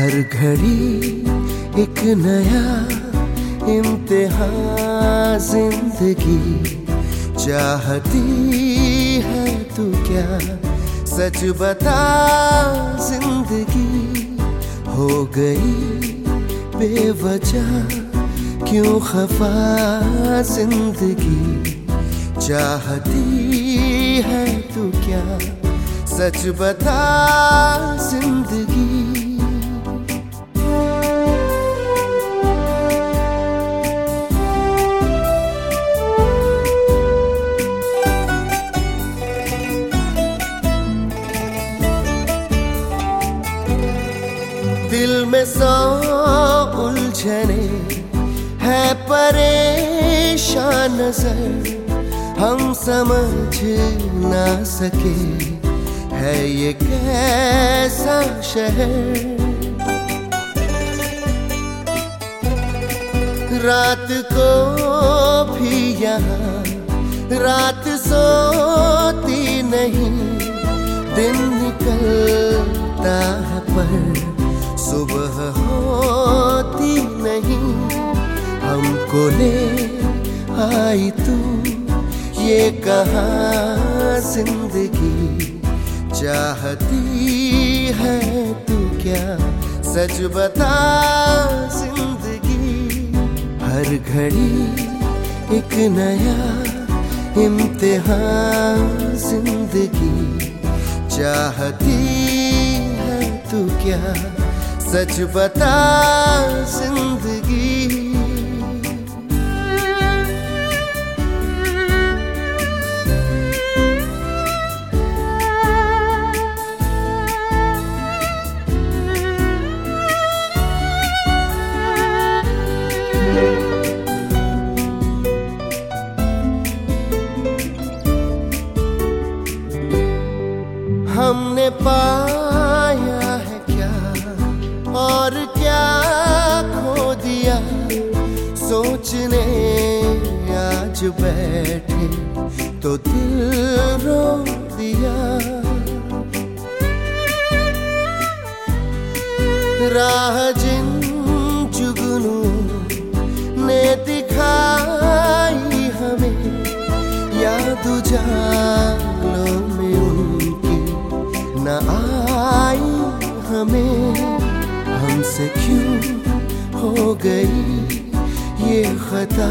हर घड़ी एक नया इम्तिहान जिंदगी चाहती है तू क्या, सच बता जिंदगी हो गई बेवजह क्यों खफा जिंदगी चाहती है तू क्या, सच बता जिंदगी। दिल में 100 उलझने है परेशान नजर, हम समझ ना सके है ये कैसा शहर। रात को भी यहाँ रात सोती नहीं, दिन निकलता है पर सुबह होती नहीं। हमको ले आई तू ये कहाँ जिंदगी चाहती है तू क्या, सच बता जिंदगी। हर घड़ी एक नया इम्तिहान जिंदगी चाहती है तू क्या, सच बता जिंदगी। हमने पाया है क्या और क्या खो दिया, सोचने आज बैठे तो दिल रो दिया। राह जिन जुगनू ने दिखाई हमें, याद उजालों में उनकी न आई हमें। हमसे क्यों हो गई ये खता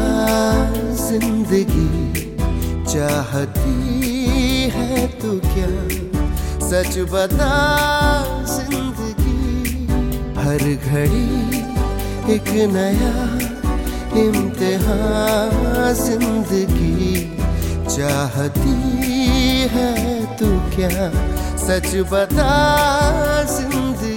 जिंदगी चाहती है तू क्या, सच बता जिंदगी। हर घड़ी एक नया इम्तिहान जिंदगी चाहती है तू क्या, सच बता जिंदगी।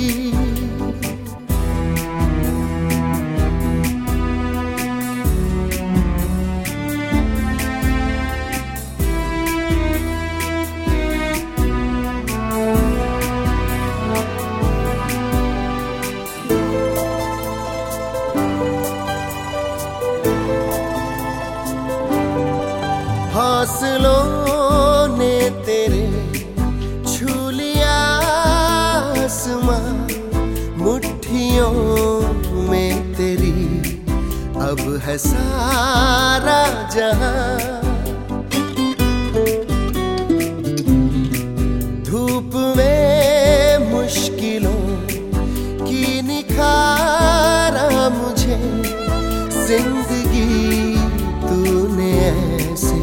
हौसलों ने तेरे छू लिया आसमां, मुट्ठियों में तेरी अब है सारा जहां। धूप में मुश्किलों की निखारा मुझे, जिंदगी तूने ऐसे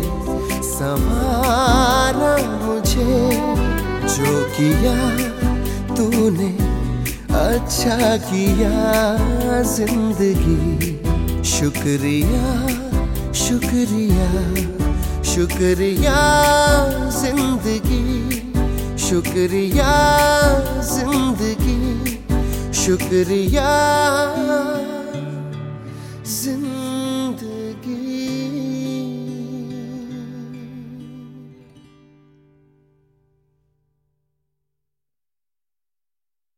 संवारा मुझे। जो किया तूने अच्छा किया जिंदगी, शुक्रिया शुक्रिया शुक्रिया जिंदगी, शुक्रिया जिंदगी, शुक्रिया।